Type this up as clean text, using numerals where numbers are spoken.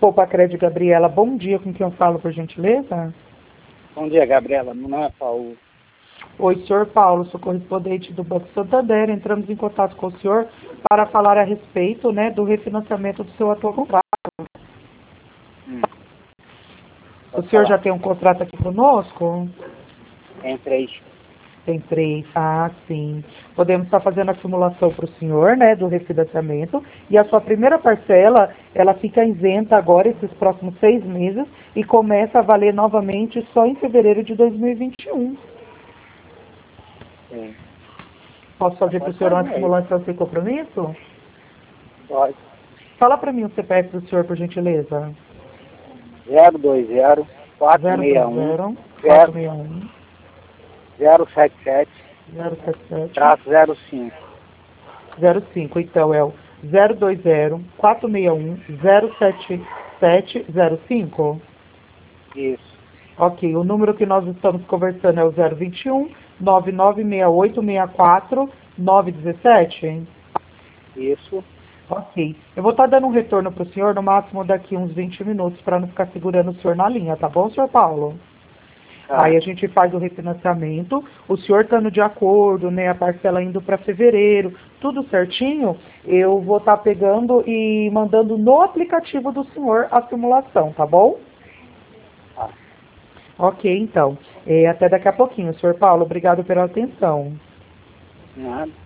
Poupa Crédito, Gabriela. Bom dia, com quem eu falo, por gentileza? Bom dia, Gabriela. Meu nome é Paulo. Oi, senhor Paulo, sou correspondente do Banco Santander. Entramos em contato com o senhor para falar a respeito, né, do refinanciamento do seu atual contrato. O senhor já tem um contrato aqui conosco? Tem 3. Tem 3. Ah, sim. Podemos estar fazendo a simulação para o senhor, né, do refinanciamento. E a sua primeira parcela, ela fica isenta agora, esses próximos 6 meses, e começa a valer novamente só em fevereiro de 2021. Sim. Posso fazer para o senhor uma simulação sem compromisso? Pode. Fala para mim o CPF do senhor, por gentileza. 020 461 461 077 077 05. 05. Então, é o 020 461 077 05. Isso. Ok, o número que nós estamos conversando é o 021 996864 917. Isso. Ok. Eu vou estar dando um retorno para o senhor no máximo daqui uns 20 minutos para não ficar segurando o senhor na linha, tá bom, senhor Paulo? Tá. Aí a gente faz o refinanciamento, o senhor estando de acordo, né, a parcela indo para fevereiro, tudo certinho, eu vou estar pegando e mandando no aplicativo do senhor a simulação, tá bom? Tá. Ok, então. Até daqui a pouquinho, senhor Paulo. Obrigado pela atenção. Nada.